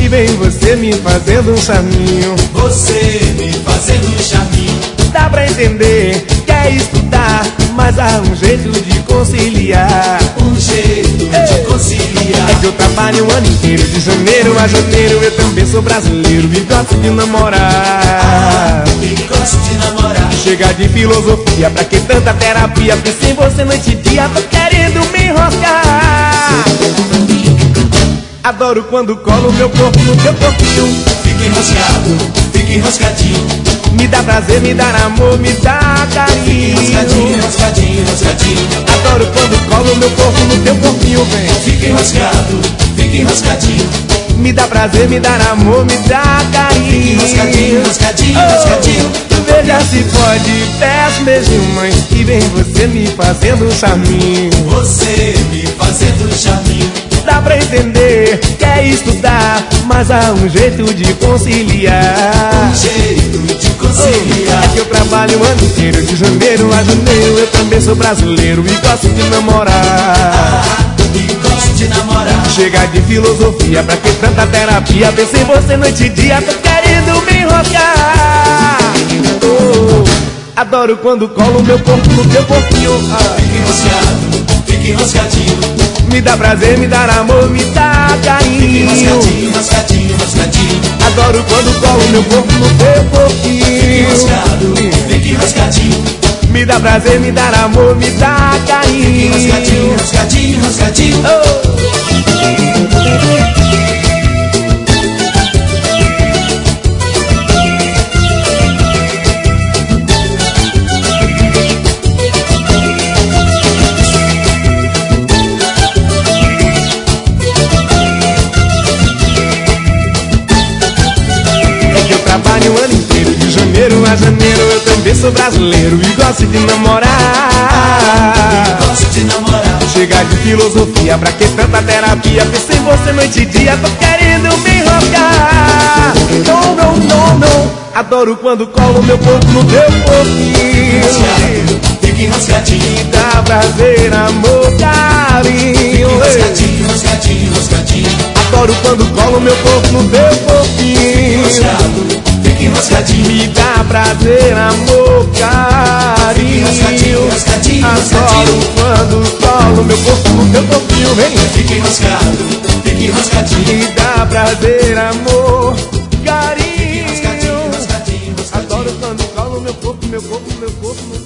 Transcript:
E vem você me fazendo um charminho. Você me fazendo um charminho. Dá pra entender, quer estudar, mas há um jeito de conciliar. Um jeito de conciliar. É que eu trabalho o ano inteiro, de janeiro a janeiro. Eu também sou brasileiro e gosto de namorar. E gosto de namorar. Chega de filosofia, pra que tanta terapia? Pensei em você noite e dia, tô querendo me enroscar. Adoro quando colo meu corpo no teu corpinho. Fica enroscado, fica enroscadinho. Me dá prazer, me dá amor, me dá carinho. Enroscadinho, enroscadinho, enroscadinho. Adoro quando colo meu corpo no teu corpinho, vem. Fica enroscado, fica enroscadinho. Me dá prazer, me dá amor, me dá carinho. Enroscadinho, enroscadinho, enroscadinho. Veja se pode, peço mesmo, mãe. E vem você me fazendo um charminho. Você me fazendo um charminho. Dá pra entender, quer estudar, mas há um jeito de conciliar. Um jeito de conciliar. É que eu trabalho o ano inteiro, de janeiro a janeiro. Eu também sou brasileiro e gosto de namorar. E gosto de namorar. Chega de filosofia, pra que tanta terapia? Pensei em você noite e dia, tô querendo me enroscar. Adoro quando colo meu corpo no teu corpinho. Fica enroscado, fica enroscadinho. Me dá prazer, me dá amor, me dá carinho. Enroscadinho, enroscadinho, enroscadinho. Adoro quando colo meu corpo no teu corpinho. Fica enroscado, fica enroscadinho. Me dá prazer, me dá amor, me dá carinho. Enroscadinho, enroscadinho, enroscadinho. Trabalho o ano inteiro, de janeiro a janeiro. Eu também sou brasileiro e gosto de namorar. Gosto de namorar. Chega de filosofia, pra que tanta terapia? Pensei em você noite e dia, tô querendo me enroscar. Não, não, não, não. Adoro quando colo meu corpo no teu corpinho. Fica enroscadinho. Me dá prazer, amor, carinho. Enroscadinho, enroscadinho, enroscadinho. Adoro quando colo meu corpo no teu corpinho. Enroscado, fica enroscadinho. Me dá prazer, amor, carinho. Enroscadinho, enroscadinho, adoro quando colo meu corpo no teu corpinho, vem. Fica enroscado, fica enroscadinho. Me dá prazer, amor, carinho. Enroscadinho, enroscadinho, enroscadinho. Adoro quando colo meu corpo no